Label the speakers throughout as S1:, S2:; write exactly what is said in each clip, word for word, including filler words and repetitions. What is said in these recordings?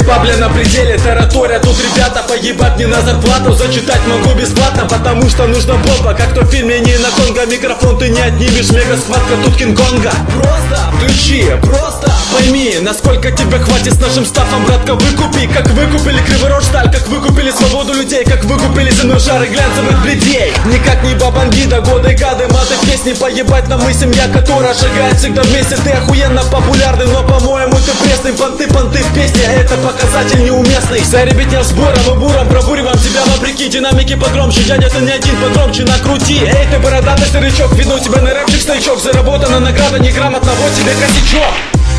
S1: бабля на пределе, тараторя тут ребята. Поебать не на зарплату, зачитать могу бесплатно, потому что нужно бомба, как то в фильме не на Конго. Микрофон ты не отнимешь, мега схватка тут Кинг-Конга. Просто включи, просто пойми, насколько тебе хватит с нашим стафом, братка, выкупи. Как выкупили Кривой Рог сталь, как выкупили свободу людей, как выкупили земной шар и глянцевых бледей. Никак не Бабангида, годы, гады, маты, песни. Поебать нам мы семья, которая шагает всегда вместе. Ты охуенно популярный, но по-моему ты пресный. Понты, понты в песне, а это показатель неуместный. Вся ребятня сбором и буром, пробуриваем тебя вопреки. Динамики погромче, дядя, ты не один, погромче накрути. Эй, ты бородатый старичок, видно у тебя на рэпчик стоячок. Заработана награда, неграмотно, вот тебе косячок.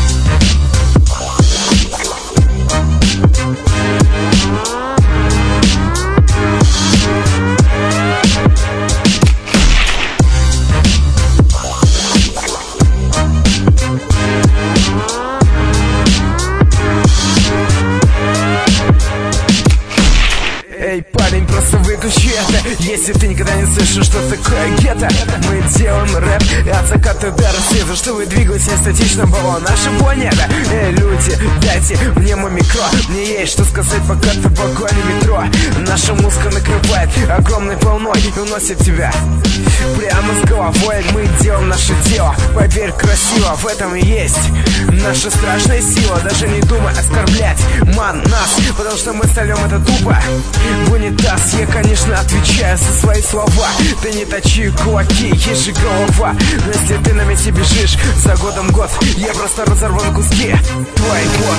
S2: Эй, парень, просто выключи это. Если ты никогда не слышал, что такое гетто. Мы делаем рэп от заката до рассвета, чтобы двигаться статично было наша планета. Эй, люди, дайте мне мой микро. Мне есть что сказать, пока ты в вагоне метро. Наша музыка накрывает огромной волной и уносит тебя прямо с головой. Мы делаем наше дело, поверь, красиво. В этом и есть наша страшная сила. Даже не думай оскорблять, ман, нас, потому что мы столем это тупо в унитаз. Я, конечно, отвечаю за свои слова. Ты не точи кулаки, есть же голова. Но если ты на месте бежишь за годом год, я просто разорву на куски твой год.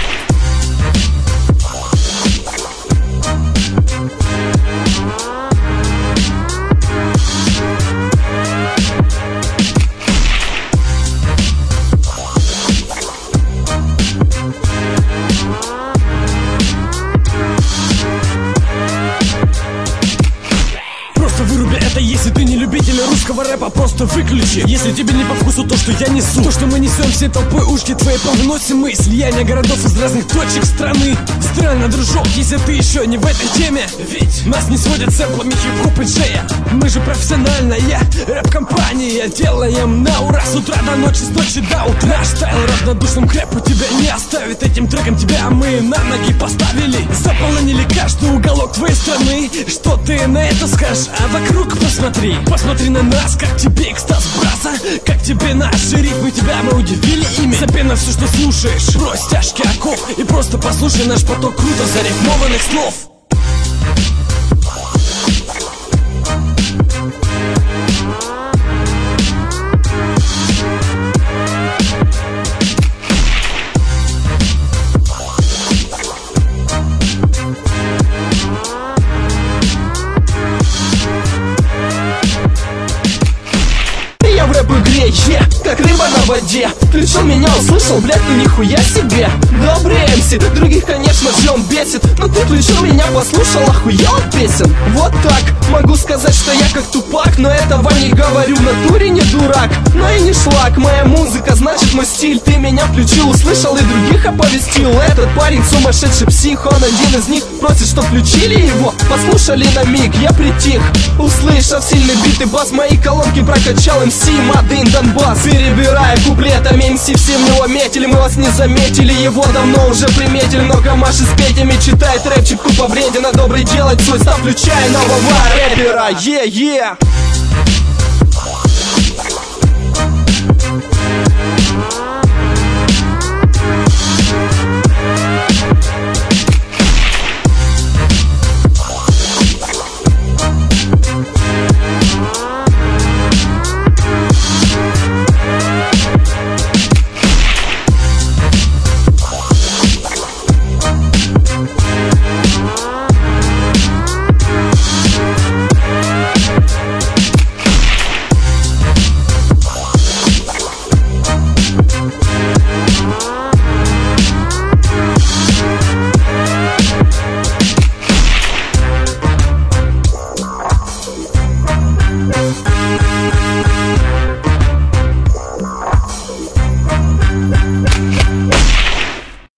S3: Если ты не любитель русского рэпа, просто выключи. Если тебе не по вкусу то, что я несу, то, что мы несем всей толпой, ушки твои повносим мы. Слияние городов из разных точек страны. Странно, дружок, если ты еще не в этой теме. Ведь нас не сводят сэмплами хип-хоп и джея. Мы же профессиональная рэп-компания. Делаем на ура с утра до ночи, с ночи до утра. Наш стайл равнодушным к рэпу тебя не оставит. Этим треком тебя мы на ноги поставили. Заполонили каждый уголок твоей страны. Что ты на это скажешь? А вокруг посмотри, посмотри на нас, как тебе экстаз браса. Как тебе наши ритмы, тебя мы удивили ими. Запей на все, что слушаешь, брось тяжкий оков и просто послушай наш поток круто зарифмованных слов.
S1: Yeah, как рыба на воде. Включил меня, услышал, блядь, ну нихуя себе. Добрый эмси, других, конечно же, он бесит. Но ты включил меня, послушал, охуел от песен. Вот так, могу сказать, что я как Тупак. Но этого не говорю, в натуре не дурак. Но и не шлак, моя музыка, значит мой стиль. Ты меня включил, услышал и других оповестил. Этот парень сумасшедший псих, он один из них. Просит, чтоб включили его, послушали на миг. Я притих, услышав сильный бит и бас. Мои колонки прокачал эм си Мадын Донбасс. Перебирая куплетами, эм си все в него метили. Мы вас не заметили, его давно уже приметили. Много машин с петями, читает рэпчик тупо вреден. А добрый делать свой став, включая нового рэпера. Yeah, yeah.